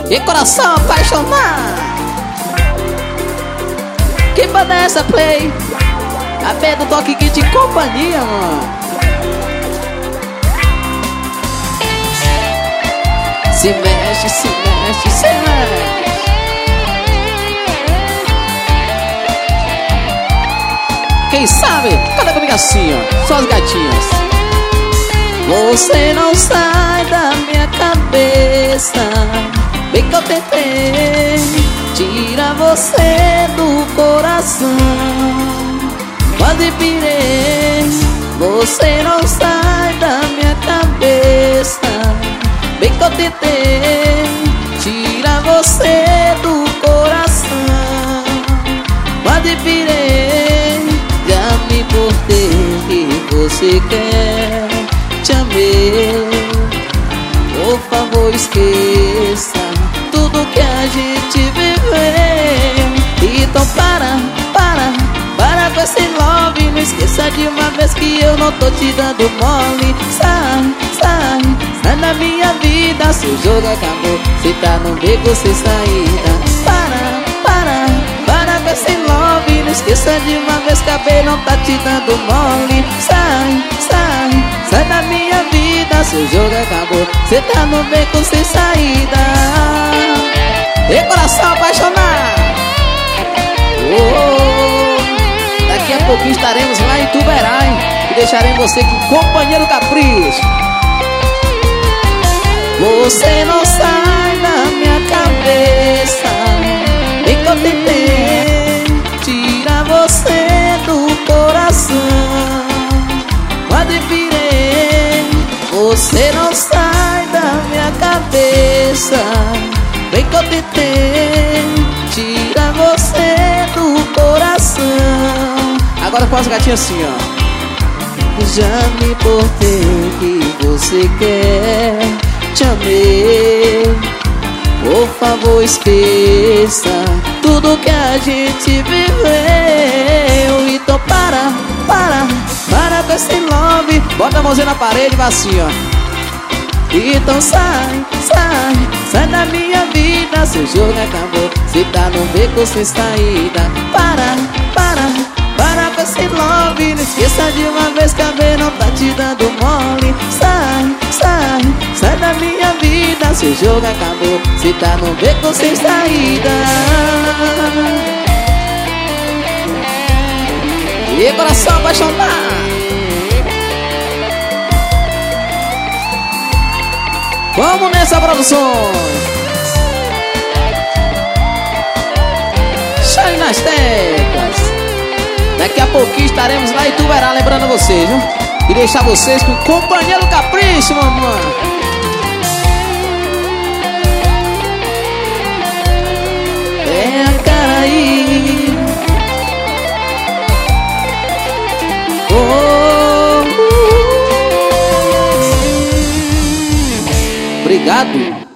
E coração apaixonado. Que banda é essa, Play? A B do Toque Kit de companhia, mano. Se mexe, se mexe, se mexe. Quem sabe? Canta comigo assim, ó. Só as gatinhas. Você não sai da minha cabeça. Bem que eu tentei tirar você do coração. Quase pirei. Você não sai da minha cabeça. Bem que eu tentei tirar você do coração. Quase pirei. Já me importei que você quer. Te amei. Por favor, esqueça tudo que a gente viveu. Então para com esse love. Não esqueça de uma vez que eu não tô te dando mole. Sai da minha vida. Seu jogo acabou, cê tá no beco sem saída. Para com esse love. Não esqueça de uma vez que a B não tá te dando mole. Sai da minha vida. Seu jogo acabou, cê tá no beco sem saída. E coração apaixonado. Daqui a pouquinho estaremos lá em Tuberém e deixaremos você com o companheiro Capricho. Você não sai da minha cabeça. Bem que eu tentei tirar você do coração. Quase virei. Você não sai da minha cabeça. Bem que eu tentei tirar você do coração. Agora com as gatinhas assim, ó. Já me importei que você quer. Te amei. Por favor, esqueça tudo que a gente viveu. Então para com esse love. Bota a mãozinha na parede e vai assim, ó. Então sai da minha vida. Seu jogo acabou, cê tá no beco sem saída. Para com esse love. Não esqueça de uma vez que a B não tá te dando mole. Sai da minha vida. Seu jogo acabou, cê tá no beco sem saída. E coração apaixonado. Vamos nessa produção. Chave nas teclas. Daqui a pouquinho estaremos lá em Tuberá, lembrando vocês, viu? E deixar vocês com o companheiro Capricho, mamãe. É a cara aí. Obrigado.